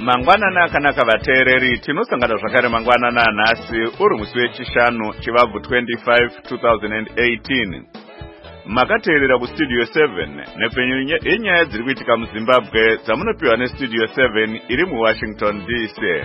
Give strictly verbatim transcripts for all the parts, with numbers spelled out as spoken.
Mangwanana akanaka vateereri, tinosangana zvakare mangwanana anhasi uri musi wechishanu chivabvu twenty-five twenty eighteen. Makateerera kustudio seven nepfenyu yenyaya dziri kuitika muZimbabwe dzamunopiwa nestudio seven iri muWashington D C.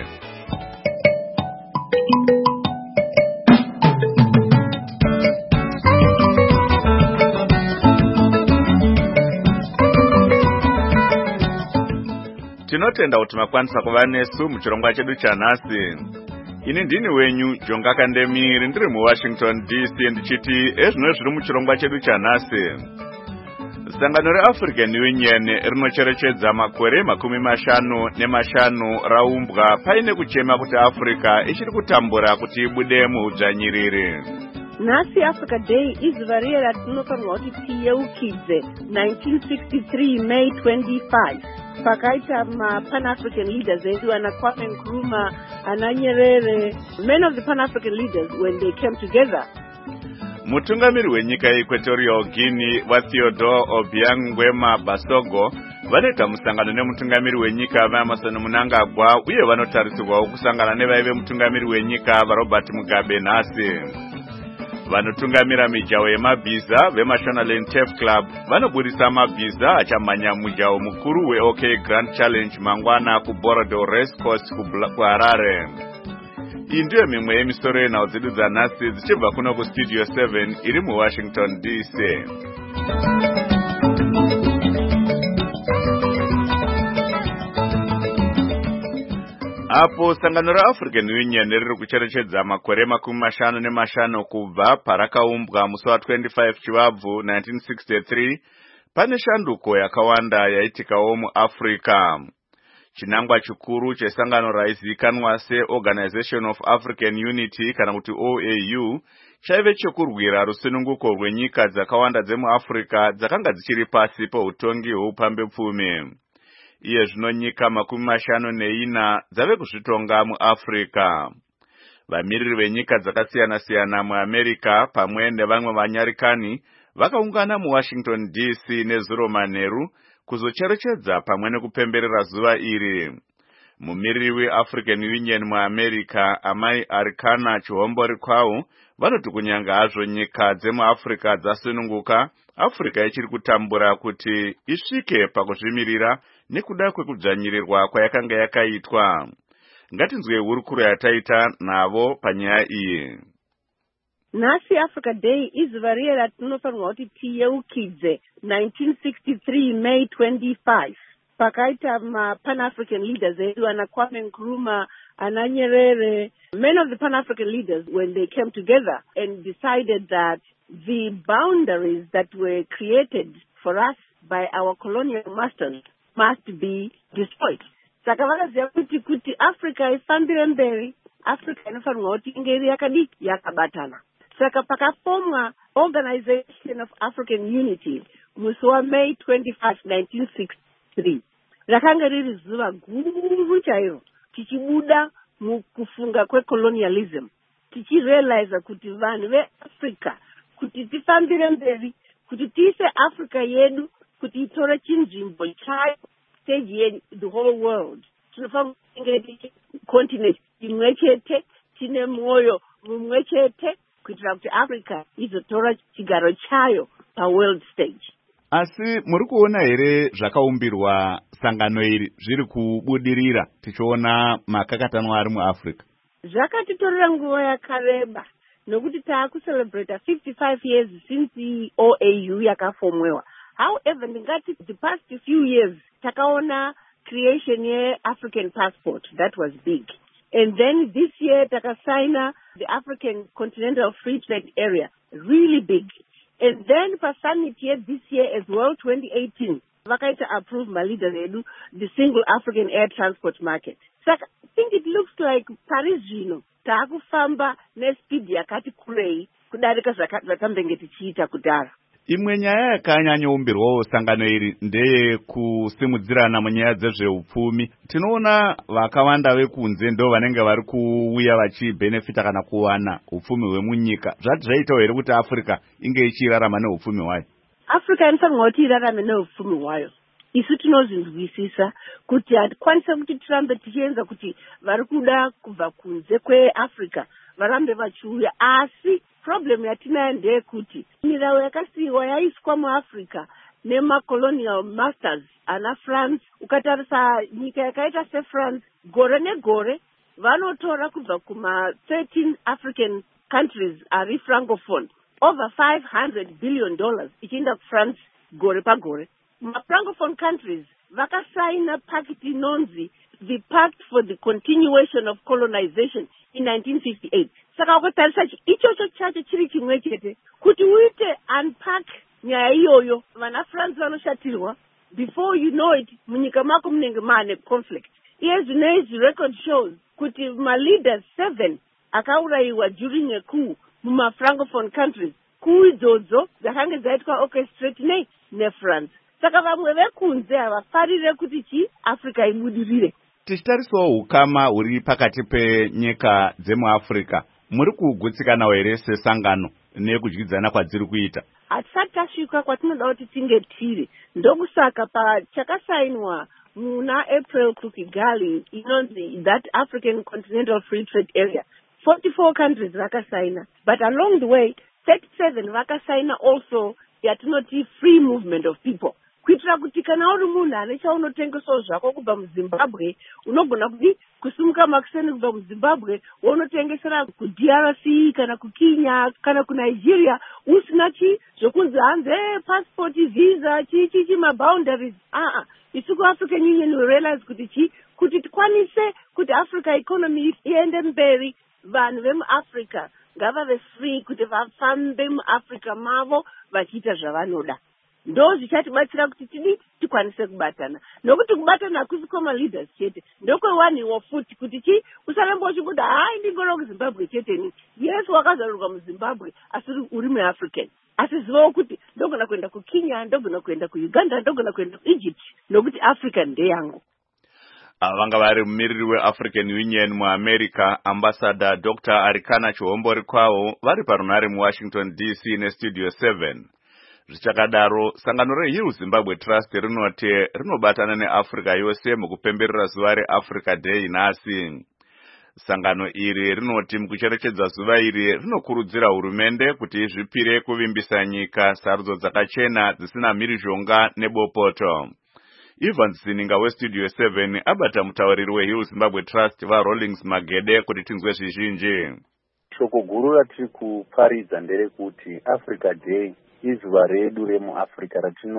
Tinotenda kuti makwanisa kuva nesu muchirongwa chedu chanhasi. Ini ndini wenyu Jonga Kandemiri ndiri muWashington D C ndichiti ezvino zviri muchirongwa chedu chanhasi. Sangano reAfrican Union rinocherechedza makore makumi mashanu nemashanu raumbwa paine kuchema kuti Africa ichiri kutambura kuti ibude muudzvanyiriri. Nhasi Africa Day izuva riye ratinofanirwa kuti tiyeukidze nineteen sixty-three May twenty-five. Pakaita ma-Pan-African leaders edu ana Kwame Nkrumah, ana Nyerere, many of the Pan-African leaders when they came together. Mutungamiri wenyika yeEquatorial Guinea wa Theodore Obiang Nguema Basogo vanoita musangano nemutungamiri wenyika vaEmmerson Mnangagwa uye vanotarisirwawo kusangana nevaive mutungamiri wenyika vaRobert Mugabe nhasi. Vanotungamira mijaho yemabhiza veMashonaland Turf Club vanobudisa mabhiza achamhanya mujaho mukuru weOK Grand Challenge mangwana kuBorodale Racecourse kuHarare. Iyi ndiyo mimwe yemisoro yenhau dzedu dzanhasi dzichibva kuno kustudio seven iri muWashington D C. Apo sangano reAfrican Union riri kucherechedza makore makumi mashanu nemashanu kubva parakaumbwa musi wa twenty-five chivabvu nineteen sixty-three, pane shanduko yakawanda yaitikawo muAfrica. Chinangwa chikuru chesangano raizikanwa seOrganization of African Unity kana kuti O A U chaive chekurwira rusununguko rwenyika dzakawanda dzemuAfrica dzakanga dzichiri pasi poutongi hweupambepfumi. Iye zvino nyika makumi mashanu neina dzave kuzvitonga muAfrica. Vamiriri venyika dzakasiyana-siyana muAmerica pamwe nevamwe vanyarikani vakaungana muWashington D C nezuro manheru kuzocherechedza pamwe nekupemberera zuva iri. Mumiriri weAfrican Union muAmerica Amai Arikana Chihombori Kwau vanoti kunyanga hazvo nyika dzemuAfrica dzasununguka, Africa ichiri kutambura kuti isvike pakuzvimirira nekuda kwekudzvanyirirwa kwayakanga yakaitwa. Ngatinzwe hurukuro yataita navo panyaya iyi. Nhasi Africa Day izuva riye ratinofanirwa kuti tiyeukidze nineteen sixty-three May twenty-five. Pakaita ma-Pan-African leaders edu ana Kwame Nkrumah, ana Nyerere, many of the Pan-African leaders when they came together and decided that the boundaries that were created for us by our colonial masters must be destroyed. Saka vakaziva kuti kuti Africa ifambire mberi, Africa inofanirwa kuti inge iri yakadiki yakabatana. Saka pakafomwa Organization of African Unity musi wa May twenty-five nineteen sixty-three. Rakanga riri zuva guru chairo tichibuda mukufunga kwecolonialism, tichirealize kuti vanhu veAfrica kuti tifambire mberi, kuti tiise Africa yedu kuti itore chinzvimbo chayo stage ye the whole world. Tinofanira kunge continent imwe chete, tine mwoyo mumwe chete kuitira kuti Africa izotora chigaro chayo paworld stage. Asi muri kuona here zvakaumbirwa sangano iri zviri kubudirira tichiona makakatanwa ari muAfrica? Zvakatitorera nguva yakareba nokuti taakucelebrate fifty-five years since the O A U yakafomwewa. However, ndingati the past few years takaona creation ye African passport that was big. And then this year takasaina the African Continental Free Trade Area, really big. And then for summit here this year as well, twenty eighteen, vakaita approve my leaders edu the single African air transport market. So I think it looks like Paris zvino taakufamba nespeed yakati kurei kudarika zvatambenge tichiita kudhara. Imwe nyaya yakanyanyoumbirwawo sangano iri ndeye kusimudzirana munyaya dzezveupfumi. Tinoona vakawanda vekunze ndo vanenge vari kuuya vachibhenefita kana kuwana upfumi hwemunyika. Zvati zvaitawo here kuti Africa inge ichirarama neupfumi hwayo? Africa inofanirwa kuti irarame neupfumi hwayo. isu tinozvinzwisisa kuti hatikwanisa kuti tirambe tichienza kuti vari kuda kubva kunze kweAfrica varambe vachiuya, asi problem yatinayo ndeyekuti mirau yakasiyiwa yaiswa muAfrica nemacolonial masters ana France. Ukatarisa nyika yakaita seFrance, gore negore vanotora kubva kuma thirteen African countries ari francophone over five hundred billion dollars ichienda kuFrance gore pagore. Ma-francophone countries vakasaina pact inonzi the Pact for the Continuation of Colonization in nineteen fifty-eight. Saka ukatarisa ichocho chacho chiri chimwe chete kuti uite unpack nyaya iyoyo, vana France vanoshatirwa. Before you know it, munyika mako munenge maane conflict. Iye zvinezvi record shows kuti ma-leaders seven akaurayiwa during a coup muma-francophone countries. Coup idzodzo dzakange dzaitwa orchestrate nei neFrance. Saka vamwe vekunze havafarire kuti chi Africa ibudirire. Tichitarisawo ukama huri pakati penyika dzemuAfrica, muri kugutsikanawo here sesangano nekudyidzana kwadziri kuita? Hatisati tasvika kwatinoda kuti tinge tiri. Ndokusaka pachakasainwa muna April kuKigali inonzi that African Continental Free Trade Area, forty-four countries vakasaina, but along the way thirty-seven vakasaina also yatinoti free movement of people. Kuitira kuti kana uri munhu ane chaunotengesawo zvako kubva muZimbabwe, unogona kuti kusimuka makuseni kubva muZimbabwe waunotengesera kuD R C kana kuKenya kana kuNigeria usina chi zvokunzi hanzi passport, visa, chi chi chi maboundaries. Ah ah, isu kuAfrican Union we realize kuti chi kuti tikwanise kuti Africa economy iende mberi, vanhu vemuAfrica ngavave free kuti vafambe muAfrica mavo vachiita zvavanoda. Ndo zvichatibatsira kuti tidi tikwanise kubatana. Nokuti kubatana hakusi kwama-leaders chete, ndokwewanhiwo futi kuti chi usarambe uchikuda hai ndingona kuZimbabwe chete ni. Yes, wakazalurwa muZimbabwe asi uri muAfrican. Asi zivawo kuti ndogona kuenda kuKenya, ndogona kuenda kuUganda, ndogona kuenda kuEgypt, nokuti Africa ndeyangu. Vanga vari mumiriri weAfrican Union muAmerica, Ambassador Doctor Arikana Chihombori kwawo, vari parunare muWashington D C neStudio seven. Zvichakadaro, sangano reHill Zimbabwe Trust rinoti rinobatana neAfrica yose mukupemberera zuva reAfrica Day nhasi. Sangano iri rinoti mukucherechedza zuva iri rinokurudzira hurumende kuti izvipire kuvimbisa nyika sarudzo dzakachena dzisina mhirizhonga nebopoto. Ivan Sininga weStudio seven abata mutauriri weHill Zimbabwe Trust vaRollings Magede kuti tinzwe zvizhinji. Shoko guru ratiri kuparidza nderekuti Africa Day izuva redu remuAfrica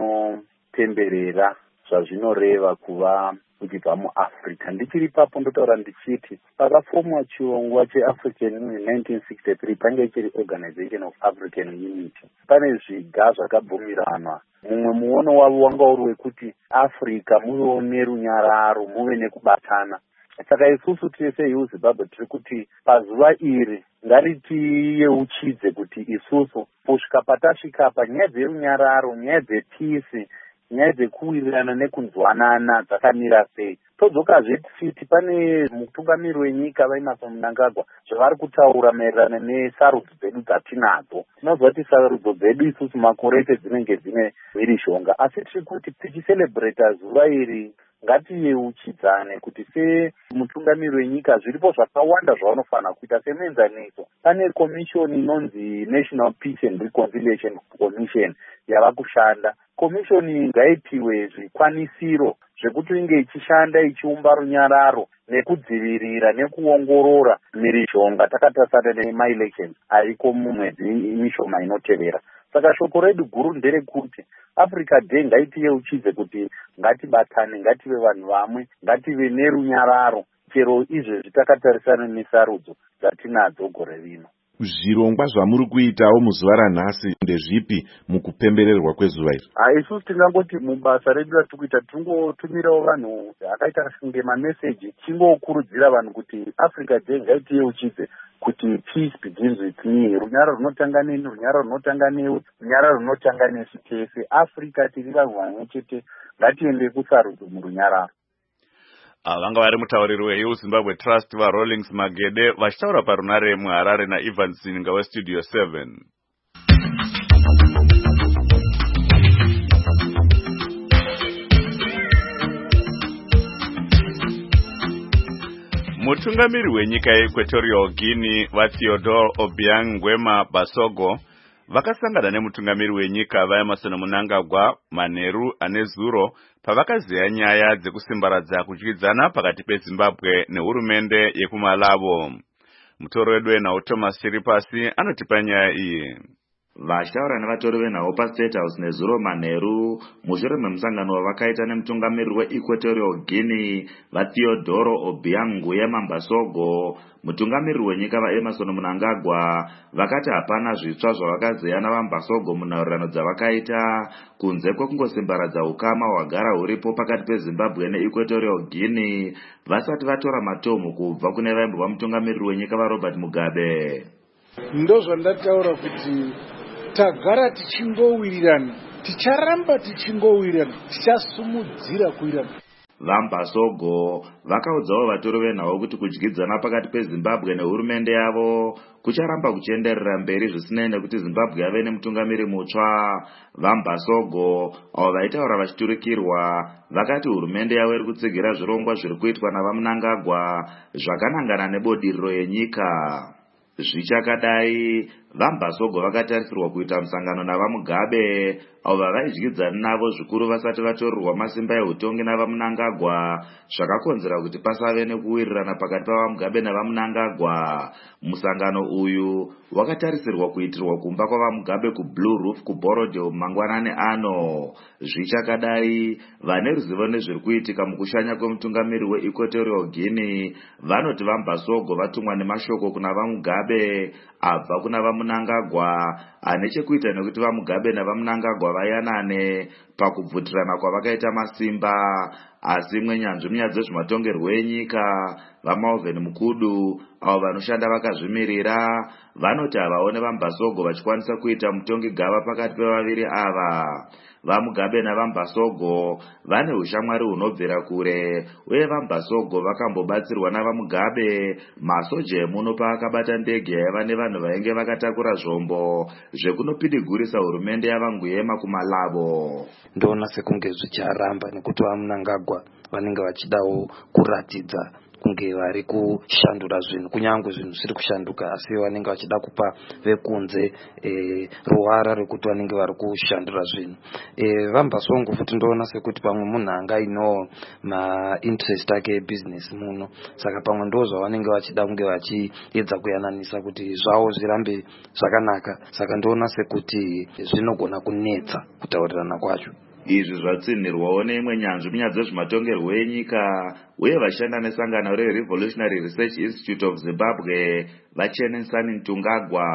ratinotemberera zvazvinoreva kuva kubva muAfrica. Ndichiri papo ndotaura ndichiti pakafomwa chirongwa cheAfrican Union nineteen sixty-three pange chiri Organization of African Unity. Pane zviga zvakabvumiranwa. Mumwe muono wavo wanga uri wekuti Africa muvewo nerunyararo, muve nekubatana. Saka isusu tese Hill Zimbabwe tiri kuti pazuva iri ngaritiyeuchidze kuti isusu kusvika patasvika panyaya dzerunyararo, nyaya dzepisi, nyaya dzekuwirirana nekunzwanana dzakamira sei. Todzokazve tifiti pane mutungamiri wenyika vaEmmerson Mnangagwa zvavari kutaura maererano nesarudzo dzedu dzatinadzo. Tinoziva kuti sarudzo dzedu isusu makore ese dzinenge dzine mhirizhonga, asi tiri kuti tichiselebhreta zuva iri ngatiyeuchidzane kuti semutungamiri wenyika zviripo zvakawanda zvavanofanira kuita semuenzaniso. Pane komishoni inonzi National Peace and Reconciliation Commission yava kushanda. Komishoni ngaipiwe zvikwanisiro zvekuti inge ichishanda ichiumba runyararo nekudzivirira nekuongorora mhirizhonga takatarisa nemaelections ariko mumwedzi mishoma inotevera. Saka shoko redu guru nderekuti Africa Day ngaitiyeuchidze kuti ngatibatane, ngative vanhu vamwe, ngative nerunyararo chero izvezvi takatarisana nesarudzo dzatinadzo gore rino. Zvirongwa zvamuri kuitawo muzuva ranhasi ndezvipi mukupembererwa kwezuva iri? Ah, isusu tingangoti mubasa redu ratiri kuita tingotumirawo vanhu akaita kunge mameseji tingokurudzira vanhu kuti Africa Day ngaitiyeuchidze kuti peace begins with me. Runyararo runotanga neni, runyararo runotanga newe, runyararo runotanga nesu tese. Africa tiri vanhu vamwe chete, ngatiende kusarudzo murunyararo. Vanga vari mutauriri weHill Zimbabwe Trust vaRollings Magede vachitaura parunare muHarare naIvan Sininga weStudio seven. Mutungamiri wenyika yeEquatorial Guinea vaTheodore Obiang Nguema Basogo vakasangana nemutungamiri wenyika vaEmmerson Mnangagwa manheru ane zuro pavakazeya nyaya dzekusimbaradza kudyidzana pakati peZimbabwe nehurumende yekuMalabo. Mutoro wedu wenhau Thomas Chiripasi anotipa nyaya iyi. Vashtaura nevatori venhau paState House nezuro manheru mushure memusangano wavakaita nemutungamiriri weEquatorial Guinea vaTheodore Obiang Nguema Basogo, mutungamiriri wenyika vaEmmerson Mnangagwa vakati hapana zvitsva zvavakazeya navaMbasogo munhaurirano dzavakaita kunze kwekungosimbaradza ukama hwagara huripo pakati peZimbabwe neEquatorial Guinea vasati vatora matomu kubva kune vaimbova mutungamiriri wenyika vaRobert Mugabe. Ndozvandataura kuti tagara tichingowirirana, ticharamba tichingowirirana, tichasumudzira kuwirirana. VaMbasogo vakaudzawo vatori venhau kuti kudyidzana pakati peZimbabwe nehurumende yavo kucharamba kuchienderera mberi zvisinei nekuti Zimbabwe yave nemutungamiri mutsva. VaMbasogo avo vaitaura vachiturikirwa vakati hurumende yavo iri kutsigira zvirongwa zviri kuitwa navaMnangagwa zvakanangana nebodiriro yenyika. Zvichakadai, vaMbasogo vakatarisirwa kuita musangano navaMugabe avo vavaidyidzana navo zvikuru vasati vatorirwa masimba eutongi navaMnangagwa zvakakonzera kuti pasave nekuwirirana pakati pavaMugabe navaMnangagwa. Musangano uyu wakatarisirwa kuitirwa kumba kwavaMugabe kuBlue Roof kuBorodale mangwanani ano. Zvichakadai, vane ruzivo nezviri kuitika mukushanya kwemutungamiri weEquatorial Guinea vanoti vaMbasogo vatumwa nemashoko kuna vaMugabe abva kuna vaMnangagwa ane chekuita nekuti vaMugabe navaMnangagwa vayanane pakubvutirana kwavakaita masimba. Asi mwenyanzvi munyaya dzezvematongerwo enyika vaMalvin Mukudu avo vanoshanda vakazvimirira vanoti havaone vaMbasogo vachikwanisa kuita mutongi gava pakati pevaviri ava. VaMugabe navaMbasogo vane ushamwari hunobvira kure uye vaMbasogo vakambobatsirwa navaMugabe masoja emuno paakabata ndege yaiva nevanhu vainge vakatakura zvombo zvekunopidigurisa hurumende yavaNguema kuMalabo. Ndoona sekunge zvicharamba nekuti vaMnangagwa vanenge vachidawo kuratidza kunge vari kushandura zvinhu kunyange zvinhu zviri kushanduka asi vanenge vachida kupa vekunze e, ruwara rekuti vanenge vari kushandura zvinhu. E, vaMbasogo futi ndoona sekuti pamwe munhu angaino ma-interest ake ebusiness muno, saka pamwe ndo zvavanenge vachida kunge vachiedza kuyananisa kuti zvavo zvirambe zvakanaka, saka ndoona sekuti zvinogona kunetsa kutaurirana kwacho. Izvi zvatsinirwawo neimwe nyanzvi munyaya dzezvematongerwo enyika uye vashanda nesangano reRevolutionary Research Institute of Zimbabwe vaChenisani Mtungagwa.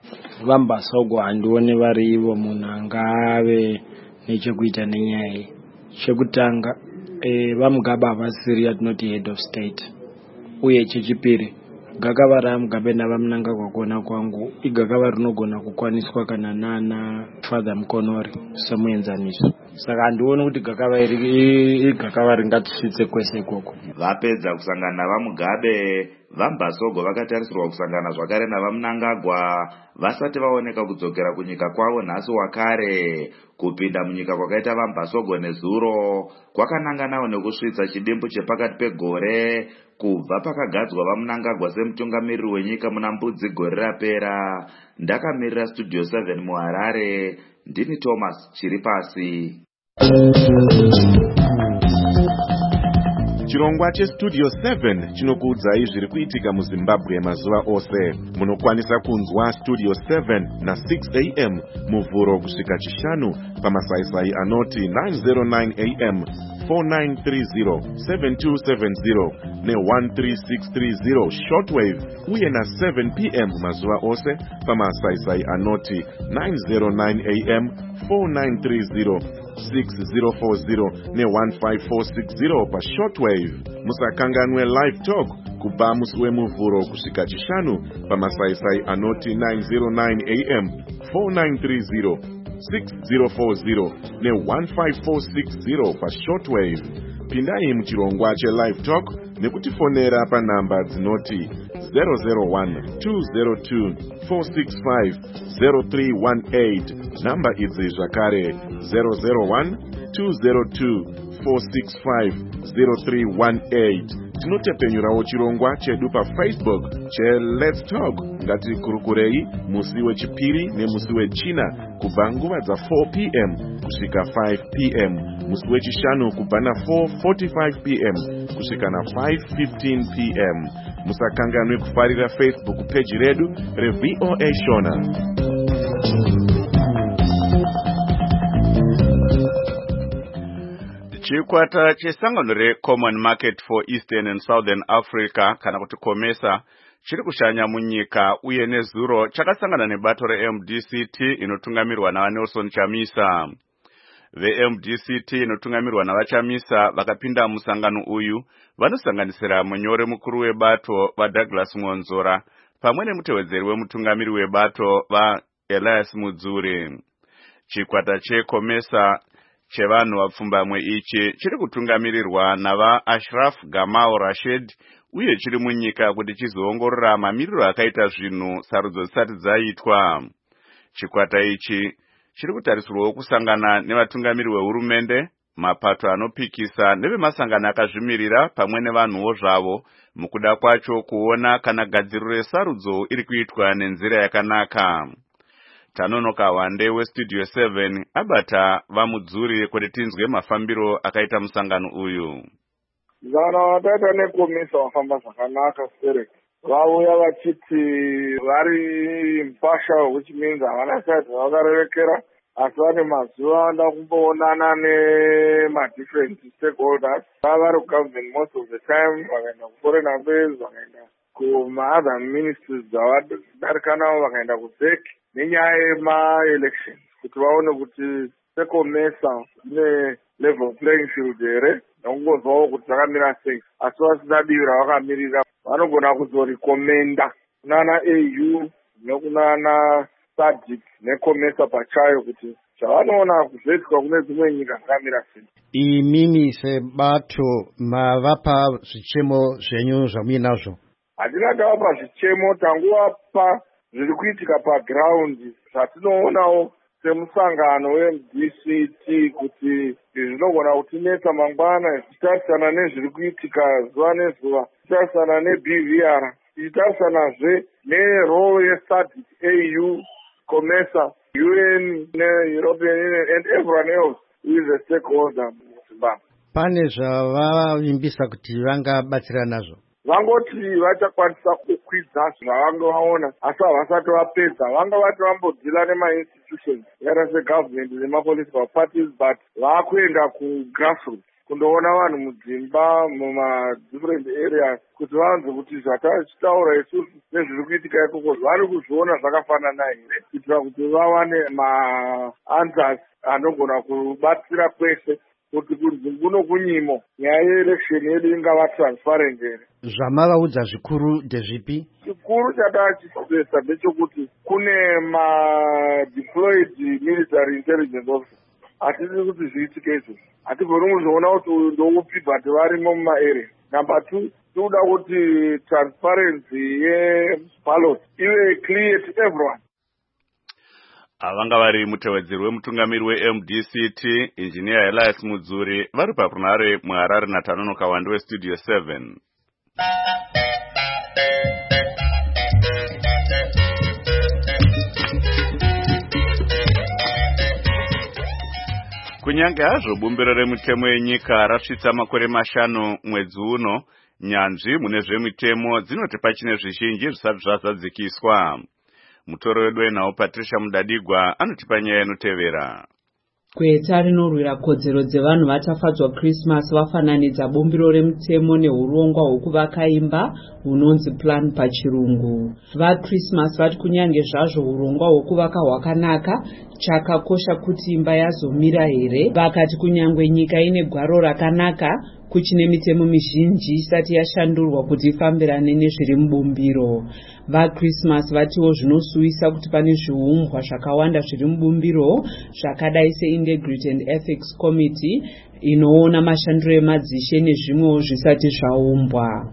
VaMbasogo handione varivo munhu angave nechekuita nenyaya. Chekutanga e, vaMugabe havasiri yatinoti head of state, uye chechipiri gakava raMugabe navaMnangagwa kuona kwangu igakava rinogona kukwaniswa kana nana Father Mukonori semuenzaniso. Saka handioni kuti gakava iri igakava ringatisvitse kwese ikoko. Vapedza kusangana navaMugabe, vaMbasogo vakatarisirwa kusangana zvakare navaMnangagwa vasati vaoneka kudzokera kunyika kwavo nhasi wakare. Kupinda munyika kwakaita vaMbasogo nezuro kwakananganawo nekusvitsa chidimbu chepakati pegore kubva pakagadzwa vaMnangagwa semutungamiriri wenyika muna mbudzi gore rapera. Ndakamirira Studio seven muHarare, ndini Thomas Chiripasi. Chirongwa cheStudio seven chinokuudzai zviri kuitika muZimbabwe mazuva ose. Munokwanisa kunzwa Studio seven na six a m muvhuro kusvika chishanu pamasaisai anoti nine oh nine a m, four nine three zero, seven two seven zero ne one three six three zero shortwave uye na seven p m mazuva ose pamasaisai anoti nine oh nine a m, four nine three zero, six zero four zero ne one five four six zero pa shortwave. Musakanganwe live talk kubva musi wemuvhuro kusvika chishanu pamasaisai anoti nine oh nine a m, four nine three zero, six zero four zero ne one five four six zero pa shortwave. Pindai muchirongwa chelive talk nekutifonera panhamba dzinoti zero zero one, two zero two, four six five, zero three one eight. Namba idzi zvakare zero zero one, two zero two, four six five, zero three one eight tinotepenyurawo chirongwa chedu paFacebook cheLet's Talk ngati kurukurei musi wechipiri nemusi wechina kubva nguva dza four p m kusvika five p m, musi wechishanu kubva na four forty-five p m kusvika na five fifteen p m. Musakanganwe kufarira Facebook page redu reV O A Shona. Chikwata chesangano reCommon Market for Eastern and Southern Africa kana kuti COMESA chiri kushanya munyika uye nezuro chakasangana nebato reM D C T inotungamirwa naVanelson Chamisa. VeM D C T inotungamirwa navaChamisa vakapinda musangano uyu vanosanganisira munyori mukuru webato vaDouglas Ngonzora pamwe nemutevedzeri wemutungamiri webato vaElias Mudzuri. Chikwata cheCOMESA chevanhu vapfumbamwe ichi chiri kutungamirirwa navaAshraf Gamal Rashid uye chiri munyika kuti chizoongorora mamiriro akaita zvinhu sarudzo dzisati dzaitwa. Chikwata ichi chiri kutarisirwawo kusangana nevatungamiri vehurumende, mapato anopikisa nevemasangano akazvimirira pamwe nevanhuwo zvavo mukuda kwacho kuona kana gadziriro yesarudzo iri kuitwa nenzira yakanaka. Tanonoka Wande weStudio seven abata vamudzuri kuti tinzwe mafambiro akaita musangano uyu. Zana wataita neCOMESA wafamba zvakanaka Serek. Vauya vachiti vari mpasha, which means havana sati vakarerekera asi vane mazuva anda kumboonana nema-different stakeholders. Vavari kugovern most of the time, vakaenda kuforeign affairs, vakaenda kuma-other ministries dzavadarika navo, vakaenda kuZEC nenyaya yema-elections kuti vaone kuti seCOMESA ine level playing field here nekungozwawo kuti dzakamira sei, asi vasina divi ravakamirira. Vanogona kuzorekomenda kunana A U nekunana SADC neCOMESA pachayo kuti zvavanoona kuzvoitika kune dzimwe nyika dzakamira sei. Imimi sebato mavapa zvichemo zvenyu zvamuinazvo? Hatina tavapa zvichemo, tanguvapa zviri kuitika paground zvatinoonawo semusangano weM D C T kuti zvinogona kutinetsa mangwana tichitarisana nezviri kuitika zuva nezuva, tichitarisana neB V R, tichitarisanazve nerole yeSADC, A U, COMESA, U N neEuropean Union and everyone else who is a stakeholder muZimbabwe. Pane zvavavimbisa kuti vangabatsira nazvo? Vangoti vachakwanisa kukwidza zvavanga vaona asi havasati vapedza. Vanga vati vambodzila nema-institutions yakaita segovernment nemapolitical parties, but vakuenda kugrassroots kundoona vanhu mudzimba muma-different areas kuti vanzwe kuti zvatachitaura isusu nezviri kuitika ikoko vari kuzviona zvakafanana here, kuitira kuti vawane ma-answers anogona kubatsira kwese kuti kuno kunyimo nyaya yeelection yedu ingava transparent here. Zvamavaudza zvikuru ndezvipi? Chikuru chatachisesa ndechekuti kune ma-deployed military intelligence officers. Hatisi kuti zviitike izvozvo, hatigoni kuzviona kuti uyu ndoupi but varimo mumaarea. Number two, tinoda kuti transparency yeballot ive clear to everyone. Avanga vari mutevedzeri wemutungamiri weM D C T Engineer Elias Mudzuri vari parunare muHarare naTanonoka Wande weStudio seven. Kunyange hazvo bumbiro remutemo yenyika rasvitsa makore mashanu mwedzi uno, nyanzvi mune zvemitemo dzinoti pachine zvizhinji zvisati zvazadzikiswa. Mutoro wedu wenawo Patricia Mudadigwa anotipa nyaya inotevera. Gweta rinorwira kodzero dzevanhu vatafadzwa Christmas vafananidza bumbiro remutemo neurongwa hwokuvaka imba hunonzi plan pachirungu. VaChristmas vati kunyange zvazvo urongwa hwokuvaka hwakanaka, chakakosha kuti imba yazomira here. Vakati kunyange nyika ine gwaro rakanaka, kuchine mitemo mizhinji isati yashandurwa kuti ifambirane nezviri mubumbiro. VaChristmas vatiwo zvinosuwisa kuti pane zviumbwa zvakawanda zviri mubumbiro zvakadai seIntegrity and Ethics Committee inoona mashandiro emadzishe nezvimwewo zvisati zvaumbwa.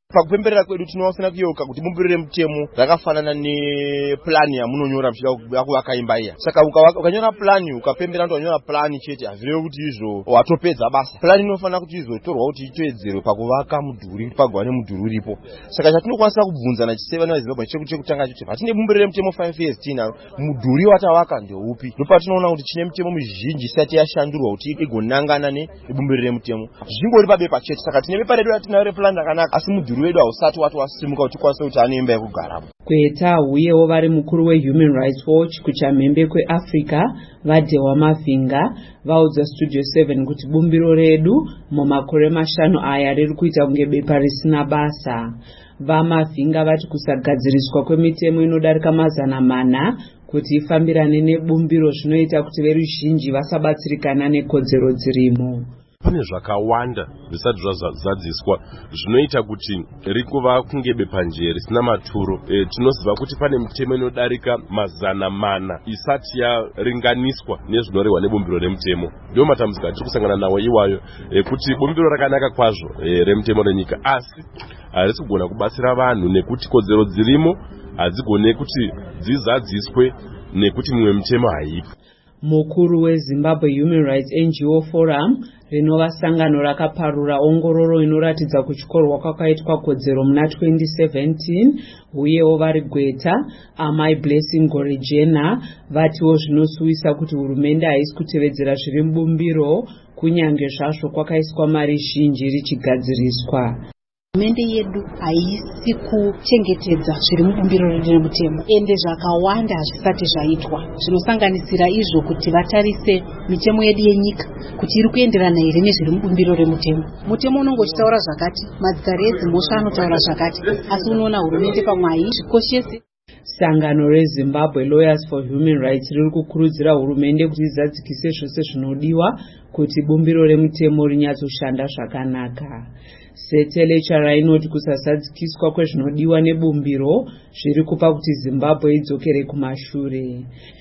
Pakupemberera kwedu tinosana kuyoka kuti bumbiro remutemo rakafanana neplani yamunonyora mchida kuvakaimba iya. Saka ukanyora plani ukapembera ndo wanyora plani chete hazvirevi kuti izvo watopedza basa. Plani inofanira kuti izotorwa kuti iteedzerwe pakuvaka mudhuri pagova nemudhuri uripo. Saka chatinokwanisa kubvunzana chisevana veZimbabwe chekutanga chete patine bumbiro remutemo five years tinaro mudhuri watavaka ndeupi. Ndopatinoona kuti chine mitemo mizhinji isati yashandurwa kuti igonangana nebumbiro remutemo. Zvingori pabepa chete. Saka tine bepa redu ratinaro replani rakanaka asi mudhuri wedu hausati wati wasimuka kuti tikwanise kuti ane imba yekugarapo. Kweta uyewo vari mukuru weHuman Rights Watch kuchamhembe kweAfrica vaDewa Mavinga vaudza Studio seven kuti bumbiro redu mumakore mashanu aya riri kuita kunge bepa risina basa. VaMavinga vati kusagadziriswa kwemitemo inodarika mazana mana kuti ifambirane nebumbiro zvinoita kuti veruzhinji vasabatsirikana nekodzero dzirimo. Pane zvakawanda zvisati zvazadziswa zvinoita kuti rikuva kunge bepa njere risina maturo. E, tinoziva kuti pane mitemo inodarika mazana mana isati yaringaniswa nezvinorehwa nebumbiro remutemo. Ndio matambudziko atiri kusangana nawo iwayo e, kuti bumbiro rakanaka kwazvo e, remutemo renyika asi harisi kugona kubatsira vanhu nekuti kodzero dzirimo hadzigone kuti dzizadziswe nekuti mimwe mitemo haipo. Mukuru weZimbabwe Human Rights N G O Forum rinova sangano rakaparura ongororo inoratidza kutyorwa kwakaitwa kodzero muna twenty seventeen uyewo vari Gweta Amai Blessing Gorejena vatiwo zvinosuwisa kuti hurumende haisi kutevedzera zviri mubumbiro kunyange zvazvo kwakaiswa mari zhinji richigadziriswa. Hurumende yedu haisi kuchengetedza zviri mubumbiro remutemo ende zvakawanda hazvisati zvaitwa zvinosanganisira izvo kuti vatarise mitemo yedu yenyika kuti iri kuenderana here nezviri mubumbiro remutemo. Mutemo unongo uchitaura zvakati, madzikari edzimhosva anotaura zvakati, asi unoona hurumende pamwe haizvikoshese. Sangano reZimbabwe Lawyers for Human Rights riri kukurudzira hurumende kuti izadzikise zvose zvinodiwa kuti bumbiro remutemo rinyatsoshanda zvakanaka. Setelecha inoti kusasadzikiswa kwezvinodiwa nebumbiro zviri kupa kuti Zimbabwe idzokere kumashure.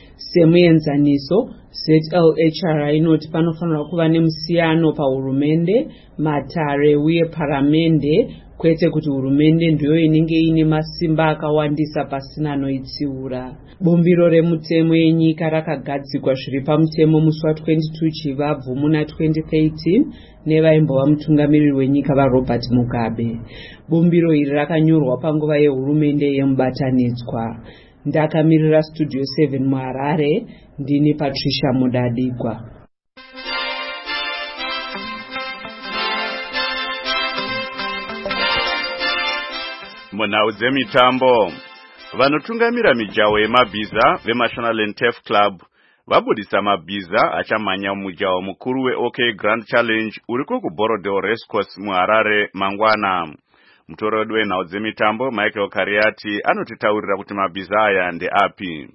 Semuenzaniso, Z L H R inoti panofanira kuva nemusiyano pahurumende, matare uye paramende, kwete kuti hurumende ndiyo inenge ine masimba akawandisa pasina anoitsiura. Bumbiro remutemo yenyika rakagadzikwa zviri pamutemo musi wa twenty-two Chivabvu muna twenty thirteen nevaimbova mutungamiriri wenyika vaRobert Mugabe. Bumbiro iri rakanyorwa panguva yehurumende yemubatanidzwa. Ndakamirira Studio seven muHarare, ndini Patricia Mudadigwa. Munhau dzemitambo, vanotungamira mijaho yemabhiza veMashonaland and Turf Club vabudisa mabhiza achamhanya mujaho mukuru weOK Grand Challenge uriko kuBorodale Racecourse muHarare mangwana. Mutorodi wenhau dzemitambo Michael Kariati anotitaurira kuti mabhiza aya ndeapi.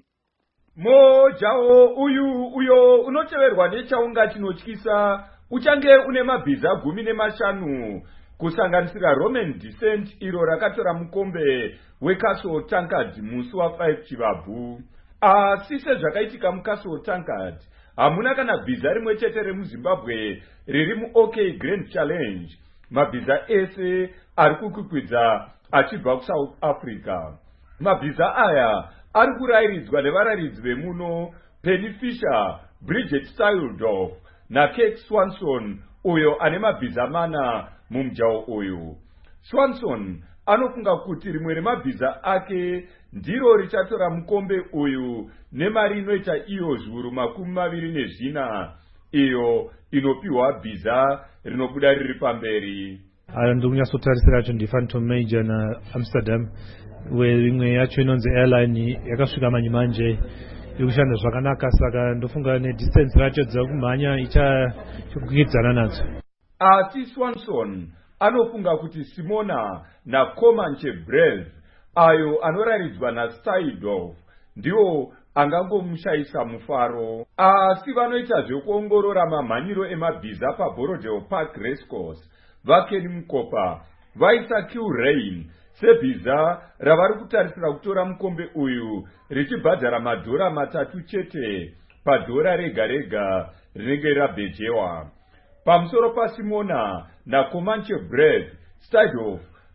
Mujaho uyu uyo unoteverwa nechaunga chinotyisa uchange une mabhiza gumi nemashanu kusanganisira Roman Descent iro rakatora mukombe weCastle Tankard musi wa five Chivabvu. Asi sezvakaitika muCastle Tankard hamuna kana bhiza rimwe chete remuZimbabwe riri muOK Grand Challenge. Mabhiza ese ari kukwidza achibva kuSouth Africa. Mabhiza aya ari kurairidzwa nevararidzi vemuno Penny Fisher, Bridget Styledorf naKate Swanson uyo ane mabhiza mana mumujaho uyu. Swanson anofunga kuti rimwe remabhiza ake ndiro richatora mukombe uyu nemari inoita iyo zviuru makumi maviri nezvina iyo inopiwa bhiza rinobuda riri pamberi. Ndikunyatsotarisira yacho ndiPhantom Major naAmsterdam rimwe yacho inonzi airline yakasvika manje manje ikushanda zvakanaka, saka ndofunga nedistance racho dzakumhanya ichakwidzana nadzo. Asi Swanson anofunga kuti Simona naComanche Brave ayo anoraridzwa naStydorf ndiwo angangomushayisa mufaro. Asi vanoita zvekuongorora mamhanyiro emabhiza paBorodale Park Racecourse vaKenny Mukopa vaisa Kilrain sebhiza ravari kutarisira kutora mukombe uyu richibhadhara madhora matatu chete padhora rega rega rinenge rabhejewa. Pamusoro paSimona naComanche Brave, Stydorf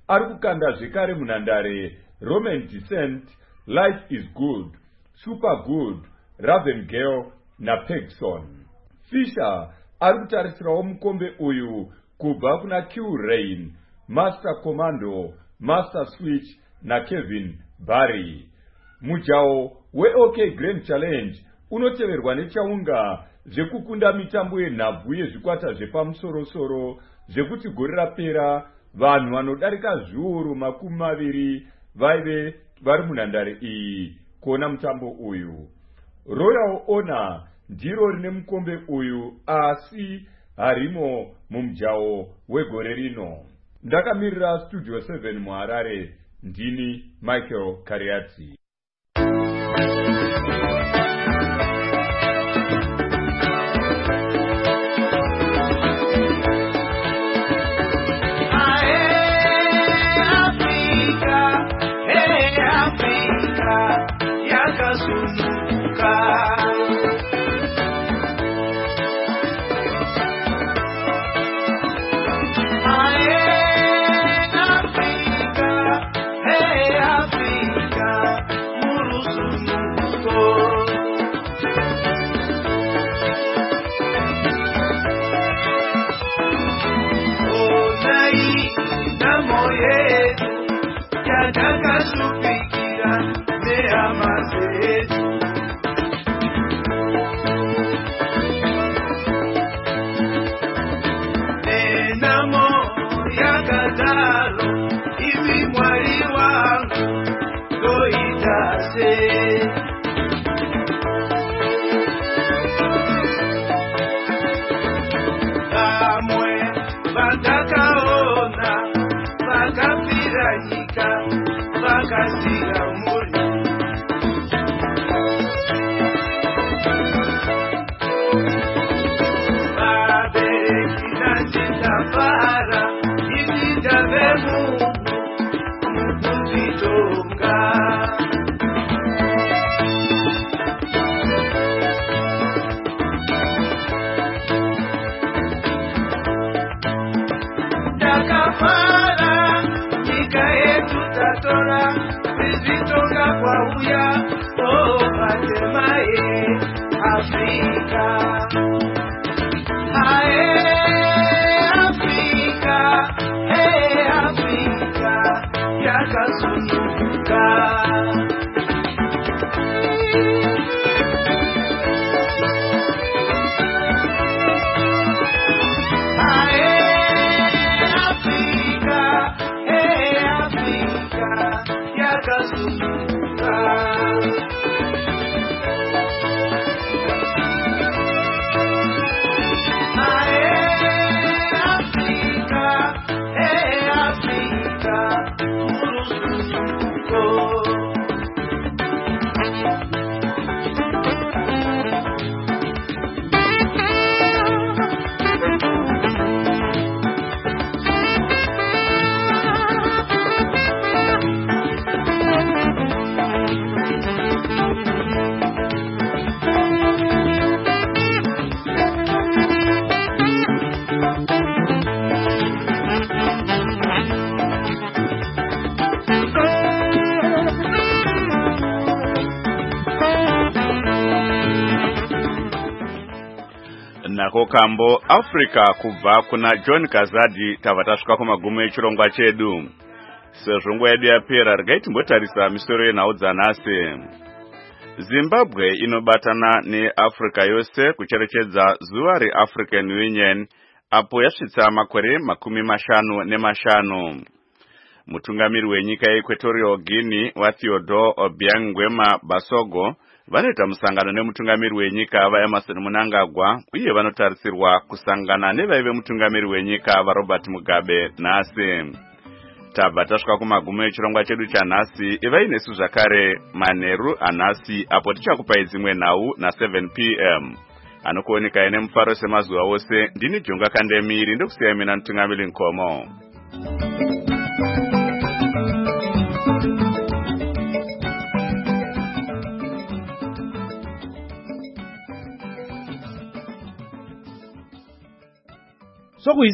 ari kukanda zvekare munhandare Roman Descent, Life is Good, Super Good, Raven Girl naPegson. Fisher ari kutarisirawo mukombe uyu kubva kuna Q Rain, Master Commando, Master Switch naKevin Barry. Mujawo weOK Grand Challenge unoteverwa nechaunga zvekukunda mitambo yenhabvu yezvikwata zvepamusoro-soro zvekuti gore rapera vanhu vanodarika zviuru makumi maviri vaive vari munhandare iyi kuona mutambo uyu. Royal Honor ndiro rine mukombe uyu asi harimo mumujawo wegore rino. Ndakamirira Studio seven muHarare, ndini Michael Kariatsi. Nako kambo Africa kubva kuna John Kazadi tavatasvika kumagumo echirongwa chedu. Sezvo yedu yapera regai timbotarisa misoro yenhau dzanhasi. Zimbabwe inobatana neAfrica yose kucherechedza zuva reAfrican Union apo yasvitsa makore makumi mashanu nemashanu. Mutungamiri wenyika yeEquatorial Guinea waTheodore Obiang Nguema Basogo vanoita musangano nemutungamiri wenyika vaEmerson Mnangagwa uye vanotarisirwa kusangana nevaive mutungamiri wenyika vaRobert Mugabe nhasi. Tabva tasvika kumagumo echirongwa chedu chanhasi. Ivai nesu zvakare manheru anhasi apo tichakupai dzimwe nhau na seven p m anokuoneka ine mufaro semazuva ose. Ndini Jonga Kandemiri ndokusiyai mina mutungamiri Nkomo.